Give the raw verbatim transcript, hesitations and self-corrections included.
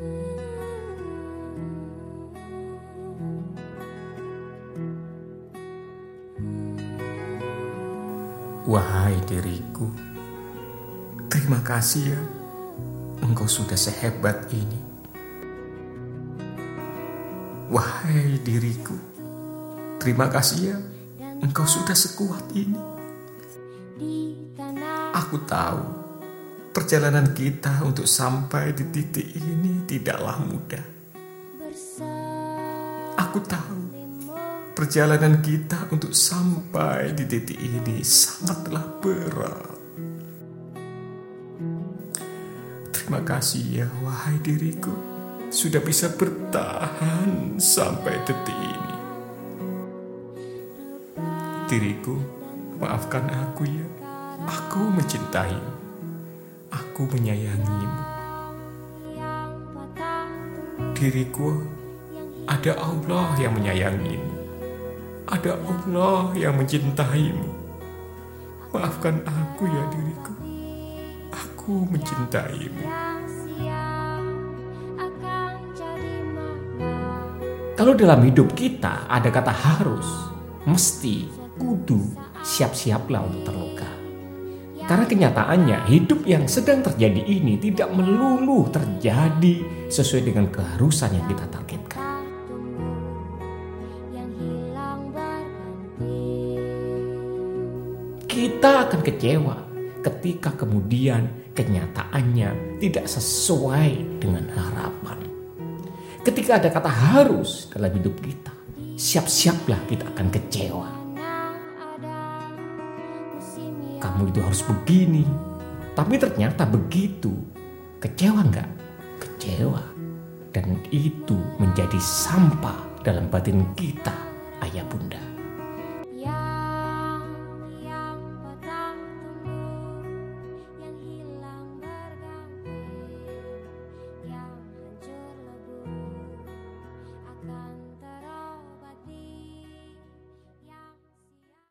Wahai diriku, terima kasih ya, engkau sudah sehebat ini. Wahai diriku, terima kasih ya, engkau sudah sekuat ini. Aku tahu, perjalanan kita untuk sampai di titik ini tidaklah mudah. Aku tahu, perjalanan kita untuk sampai di titik ini sangatlah berat. Terima kasih ya, wahai diriku, sudah bisa bertahan sampai detik ini. Diriku, maafkan aku ya. Aku mencintaimu. Aku menyayangimu. Diriku, ada Allah yang menyayangimu. Ada Allah yang mencintaimu. Maafkan aku ya diriku. Aku mencintaimu. Kalau dalam hidup kita ada kata harus, mesti, kudu, siap-siaplah untuk terluka. Karena kenyataannya hidup yang sedang terjadi ini tidak melulu terjadi sesuai dengan keharusan yang kita targetkan. Kita akan kecewa ketika kemudian kenyataannya tidak sesuai dengan harapan. Ketika ada kata harus dalam hidup kita, siap-siaplah kita akan kecewa. Kamu itu harus begini, tapi ternyata begitu. Kecewa enggak? Kecewa. Dan itu menjadi sampah dalam batin kita, ayah bunda.